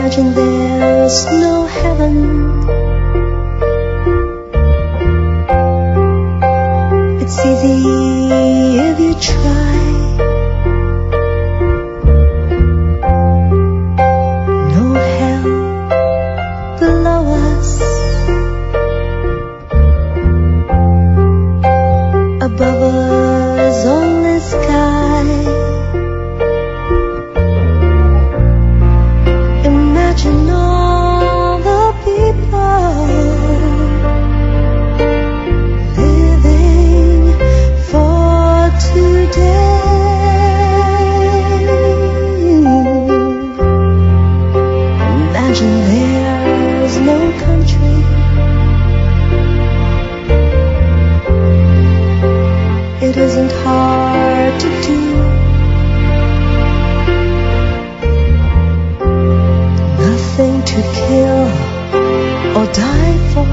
Imagine there's no heaven. It's easy if you try. No hell below us. Above us only sky. Imagine all the people living for today. Imagine there's no country. It isn't hard to do. Nothing to kill or die for.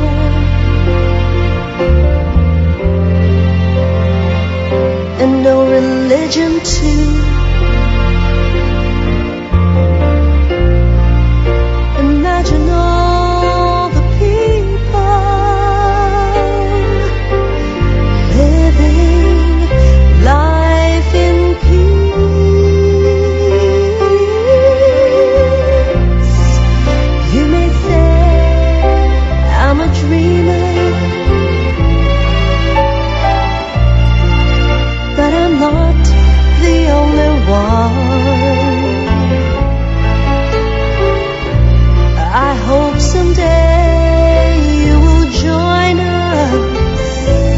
And no religion too. Imagine all the people living life in peace. You may say I'm a dreamer, but I'm not the only one. I hope someday you will join us,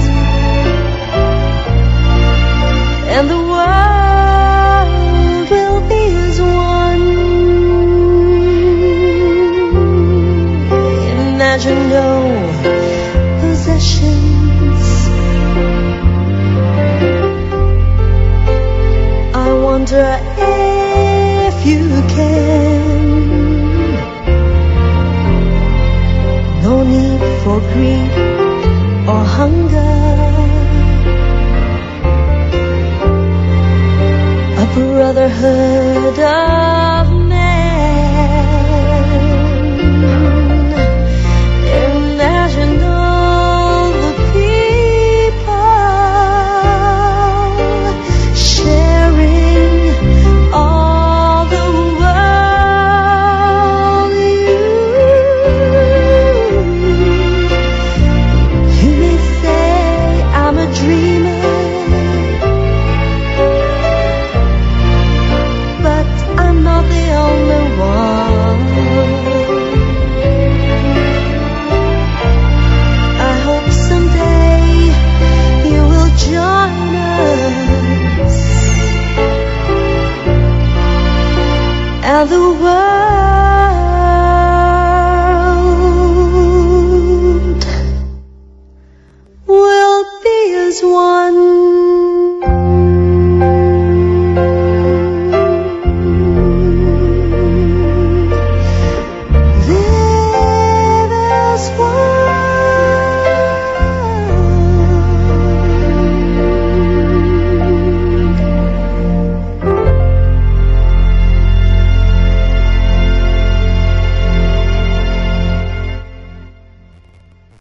and the world will be as one. Imagine no possessions. I wonder if you can. No need for greed or hunger. A brotherhood of men. Imagine all the people sharing all the world. You may say I'm a dreamer, but I'm not the only one. I hope someday you will join us, and the world